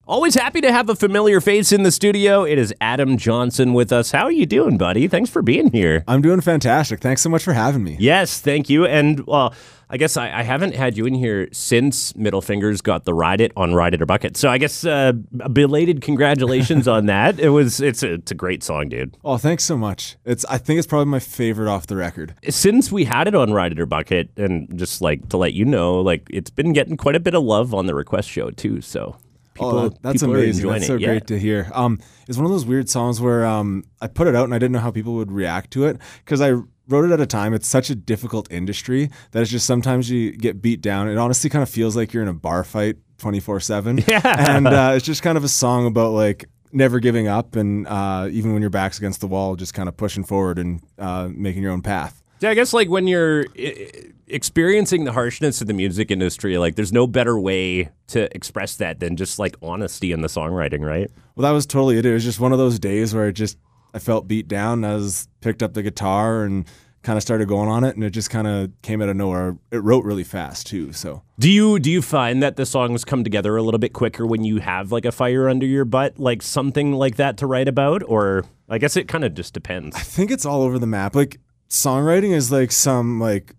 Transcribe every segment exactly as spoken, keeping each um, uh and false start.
Always happy to have a familiar face in the studio. It is Adam Johnson with us. How are you doing, buddy? Thanks for being here. I'm doing fantastic. Thanks so much for having me. Yes, thank you. And, well, I guess I, I haven't had you in here since Middle Fingers got the Ride It on Ride It or Bucket. So I guess uh, belated congratulations on that. It was it's a, it's a great song, dude. Oh, thanks so much. It's I think it's probably my favorite off the record. Since we had it on Ride It or Bucket, and just like to let you know, like it's been getting quite a bit of love on the request show too. So. People, oh, that, that's people amazing. That's so it. great yeah. to hear. Um, it's one of those weird songs where um, I put it out and I didn't know how people would react to it because I wrote it at a time. It's such a difficult industry that it's just sometimes you get beat down. It honestly kind of feels like you're in a bar fight twenty-four seven. Yeah. And uh, it's just kind of a song about like never giving up and uh, even when your back's against the wall, just kind of pushing forward and uh, making your own path. Yeah, I guess like when you're I- experiencing the harshness of the music industry, like there's no better way to express that than just like honesty in the songwriting, right? Well, that was totally it. It was just one of those days where it just I felt beat down. I was picked up the guitar and kind of started going on it, and it just kind of came out of nowhere. It wrote really fast too. So do you do you find that the songs come together a little bit quicker when you have like a fire under your butt, like something like that to write about? Or I guess it kind of just depends. I think it's all over the map. Like songwriting is like some like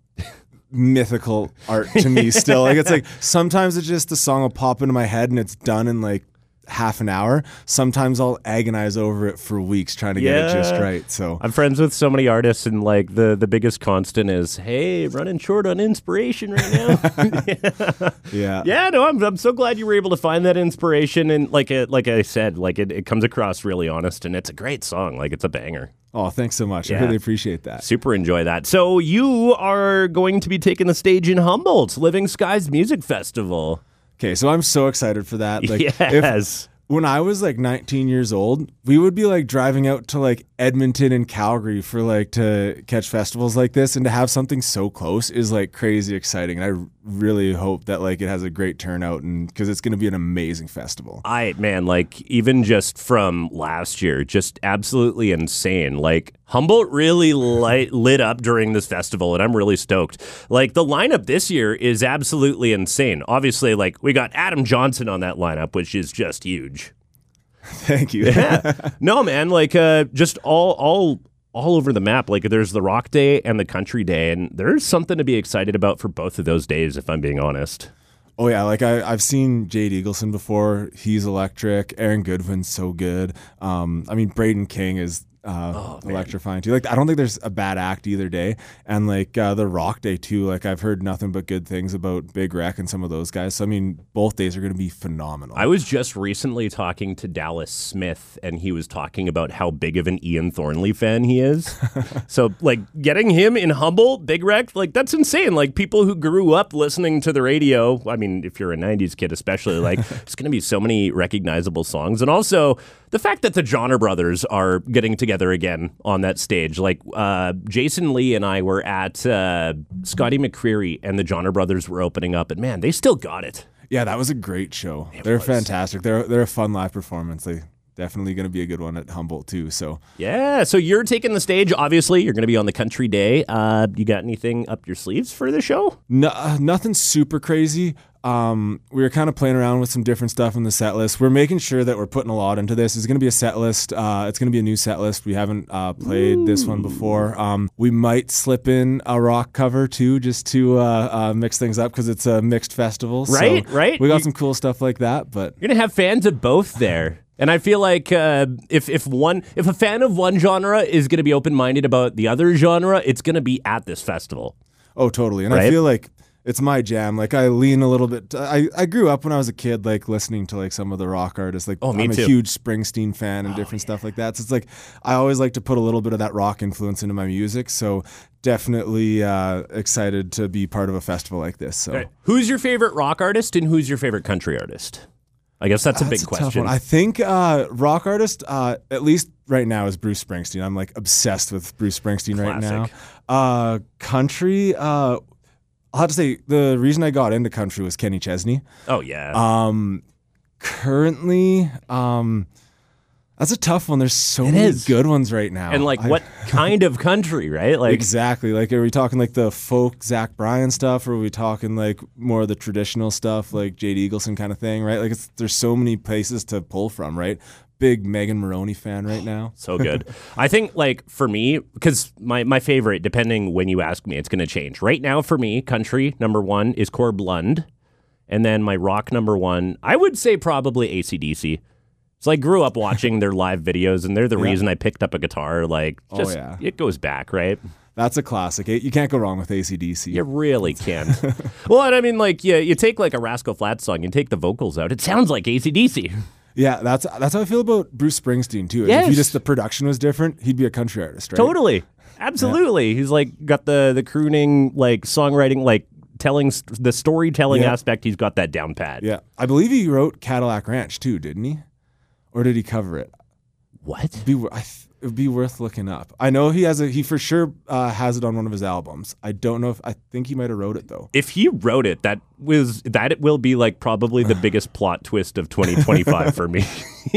mythical art to me still. Like it's like sometimes it's just a song will pop into my head and it's done in like half an hour. Sometimes I'll agonize over it for weeks trying to yeah. get it just right. So I'm friends with so many artists, and like the the biggest constant is, hey, running short on inspiration right now. yeah. yeah. Yeah, no, I'm I'm so glad you were able to find that inspiration, and like it, like I said, like it, it comes across really honest, and it's a great song. Like it's a banger. Oh, thanks so much. Yeah. I really appreciate that. Super enjoy that. So you are going to be taking the stage in Humboldt, Living Skies Music Festival. Okay, so I'm so excited for that. Like, yes. If, when I was like nineteen years old, we would be like driving out to like Edmonton and Calgary for like to catch festivals like this, and to have something so close is like crazy exciting. And I really hope that like it has a great turnout, and because it's going to be an amazing festival. I man, like even just from last year, just absolutely insane. Like Humboldt really light, lit up during this festival, and I'm really stoked. Like the lineup this year is absolutely insane. Obviously, like we got Adam Johnson on that lineup, which is just huge. Thank you. Yeah. No, man, like uh, just all all all over the map. Like there's the Rock Day and the Country Day, and there's something to be excited about for both of those days, if I'm being honest. Oh yeah, like I, I've seen Jade Eagleson before. He's electric. Aaron Goodwin's so good. Um, I mean, Braden King is uh, oh, electrifying too. Like I don't think there's a bad act either day. And like uh, the Rock Day too. Like I've heard nothing but good things about Big Wreck and some of those guys. So I mean, both days are going to be phenomenal. I was just recently talking to Dallas Smith, and he was talking about how big of an Ian Thornley fan he is. So like getting him in Humboldt, Big Wreck, like that's insane. Like people who grew up listening to the radio. I mean, if you're a nineties kid especially, like it's going to be so many recognizable songs. And also the fact that the Johnner Brothers are getting together again on that stage. Like uh, Jason Lee and I were at uh, Scotty McCreery, and the Johnner Brothers were opening up, and man, they still got it. Yeah, that was a great show. It they're was. fantastic. They're they're a fun live performance. They definitely going to be a good one at Humboldt too. So yeah, so you're taking the stage. Obviously, you're going to be on the Country Day. Uh, you got anything up your sleeves for the show? No, uh, nothing super crazy. Um, we were kind of playing around with some different stuff in the set list. We're making sure that we're putting a lot into this. It's going to be a set list. Uh, it's going to be a new set list. We haven't uh, played Ooh. this one before. Um, we might slip in a rock cover too, just to uh, uh, mix things up because it's a mixed festival. Right, so right. We got you, some cool stuff like that. But you're going to have fans of both there. And I feel like uh, if if one if a fan of one genre is going to be open-minded about the other genre, it's going to be at this festival. Oh, totally. And right? I feel like it's my jam. Like I lean a little bit. I, I grew up when I was a kid, like listening to like some of the rock artists. Like oh, me I'm too. a huge Springsteen fan and oh, different yeah. stuff like that. So it's like I always like to put a little bit of that rock influence into my music. So definitely uh, excited to be part of a festival like this. So right. Who's your favorite rock artist and who's your favorite country artist? I guess that's a that's big a question. Tough one. I think uh, rock artist, uh, at least right now, is Bruce Springsteen. I'm like obsessed with Bruce Springsteen Classic. right now. Uh, country. Uh, I'll have to say the reason I got into country was Kenny Chesney. Oh yeah. Um, currently, um, That's a tough one. There's so It many is. good ones right now. And like I- what kind of country, right? Like exactly. Like, are we talking like the folk Zach Bryan stuff, or are we talking like more of the traditional stuff, like Jade Eagleson kind of thing, right? Like, it's, there's so many places to pull from, right? Big Megan Maroney fan right now. so good. I think like for me, because my, my favorite, depending when you ask me, it's going to change. Right now for me, country number one is Corb Lund. And then my rock number one, I would say probably A C D C. So I grew up watching their live videos, and they're the Yeah. reason I picked up a guitar. Like, Oh, just yeah. it goes back, right? That's a classic. You can't go wrong with A C D C. You really can't. Well, and I mean, like, yeah, you take like a Rascal Flatts song, you take the vocals out, it sounds like A C D C. Yeah, that's that's how I feel about Bruce Springsteen too. If Yes. you just the production was different, he'd be a country artist, right? Totally. Absolutely. He's like got the the crooning, like songwriting, like telling st- the storytelling Yeah. aspect. He's got that down pat. Yeah, I believe he wrote Cadillac Ranch too, didn't he? Or did he cover it? What? Be I th- it would be worth looking up. I know he has a he for sure uh, has it on one of his albums. I don't know if I think he might have wrote it though. If he wrote it, that was that it will be like probably the biggest plot twist of twenty twenty-five for me.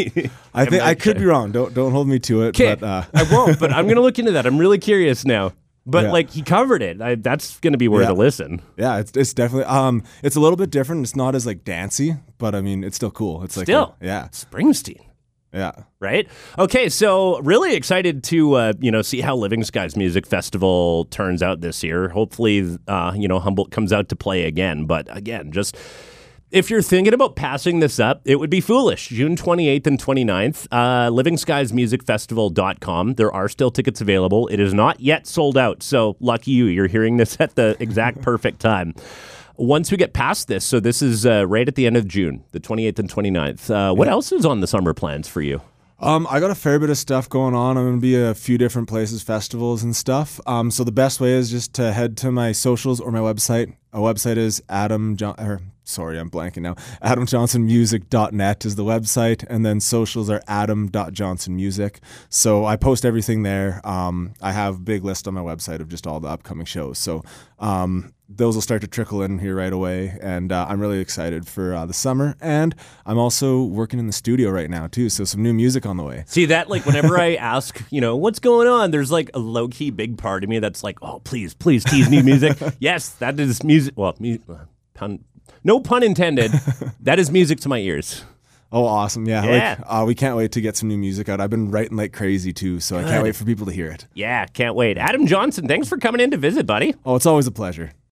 I think I could be wrong. Don't don't hold me to it. Okay, But uh, I won't. But I'm gonna look into that. I'm really curious now. But Yeah. like he covered it. I, that's gonna be worth Yeah. a listen. yeah, it's it's definitely um it's a little bit different. It's not as like dancey, but I mean it's still cool. It's like Still, a- yeah Springsteen. yeah. Right? Okay, so really excited to uh, you know see how Living Skies Music Festival turns out this year. Hopefully, uh, you know Humboldt comes out to play again. But again, just if you're thinking about passing this up, it would be foolish. June twenty-eighth and twenty-ninth, uh, living skies music festival dot com. There are still tickets available. It is not yet sold out, so lucky you. You're hearing this at the exact perfect time. Once we get past this, so this is uh, right at the end of June, the twenty-eighth and twenty-ninth. Uh, what else is on the summer plans for you? Um, I got a fair bit of stuff going on. I'm going to be at a few different places, festivals and stuff. Um, so the best way is just to head to my socials or my website. Our website is Adam John. Or, sorry, I'm blanking now. adam johnson music dot net is the website, and then socials are adam dot johnson music. So I post everything there. Um, I have a big list on my website of just all the upcoming shows. So um, those will start to trickle in here right away, and uh, I'm really excited for uh, the summer. And I'm also working in the studio right now too, so some new music on the way. See that, like, whenever I ask, you know, what's going on, there's like a low key big part of me that's like, oh, please, please tease new music. Yes, that is music. Well, mu- uh, pun, no pun intended. That is music to my ears. Oh, awesome! Yeah, Yeah. Like, uh, we can't wait to get some new music out. I've been writing like crazy too, so I Good. can't wait for people to hear it. Yeah, can't wait. Adam Johnson, thanks for coming in to visit, buddy. Oh, it's always a pleasure.